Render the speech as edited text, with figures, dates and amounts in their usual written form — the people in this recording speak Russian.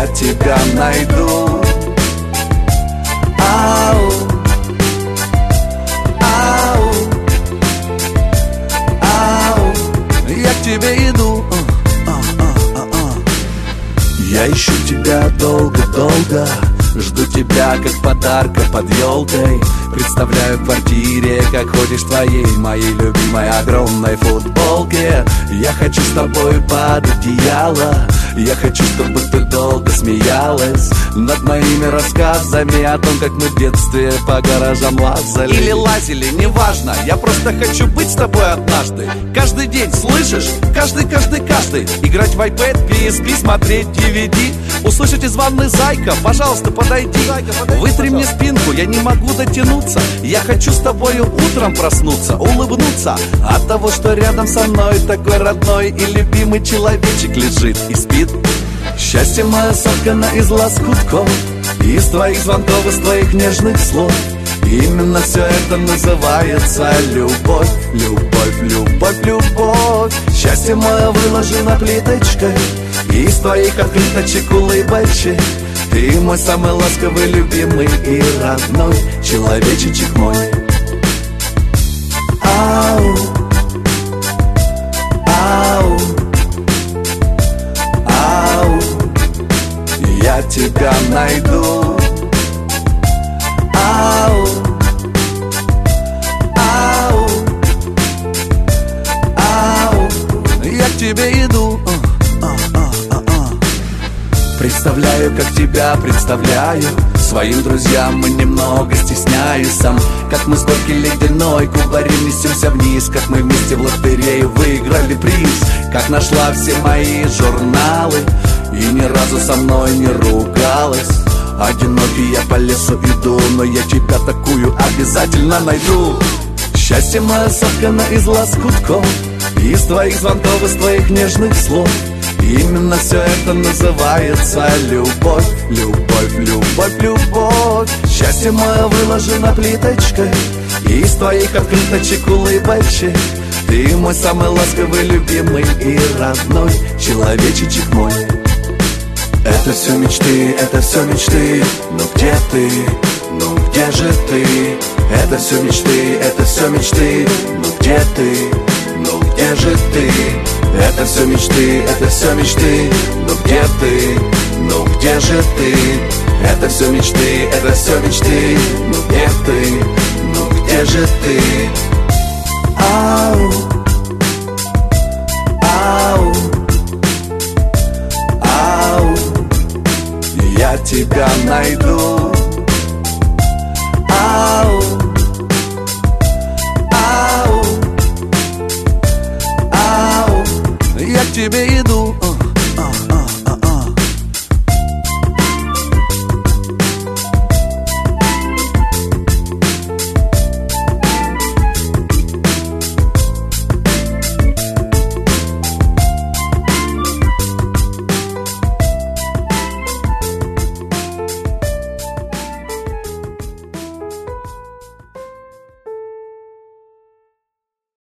тебя найду. Ау, ау, ау, я к тебе иду. Я ищу тебя долго-долго, жду тебя, как подарка под елкой. Представляю в квартире, как ходишь в твоей, моей любимой огромной футболке. Я хочу с тобой под одеяло, я хочу, чтобы ты долго смеялась над моими рассказами о том, как мы в детстве по гаражам лазали. Или лазили, неважно, я просто хочу быть с тобой однажды. Каждый день, слышишь? Каждый. Играть в iPad, PSP, смотреть DVD. Услышать из ванны зайка, пожалуйста, подойди. Вытри мне спинку, я не могу дотянуться. Я хочу с тобою утром проснуться, улыбнуться от того, что рядом со мной такой родной и любимый человечек лежит и спит. Счастье мое соткано из лоскутков, из твоих звонков, из твоих нежных слов. Именно все это называется любовь, любовь, любовь, любовь. Счастье мое выложено плиточкой из твоих открыточек, улыбочек. Ты мой самый ласковый, любимый и родной человечечек мой. Ау, ау, ау, я тебя найду. Ау, ау, ау, я к тебе иду. Представляю, как тебя представляю своим друзьям, и немного стесняюсь сам. Как мы с горки ледяной кубарем несемся вниз, как мы вместе в лотерею выиграли приз. Как нашла все мои журналы и ни разу со мной не ругалась. Одинокий я по лесу иду, но я тебя такую обязательно найду. Счастье мое соткано из лоскутков, из твоих звонков, из твоих нежных слов. Именно все это называется любовь, любовь, любовь, любовь. Счастье мое выложено плиточкой из твоих открыточек, улыбочек. Ты мой самый ласковый, любимый и родной человечечек мой. Это все мечты, но где ты, ну где же ты? Это все мечты, но где ты, ну где же ты? Это все мечты, но где ты, ну где же ты? Это все мечты, ну где ты, ну где же ты? Ау, ау, ау, я тебя найду. Ау, ау, ау, я к тебе иду.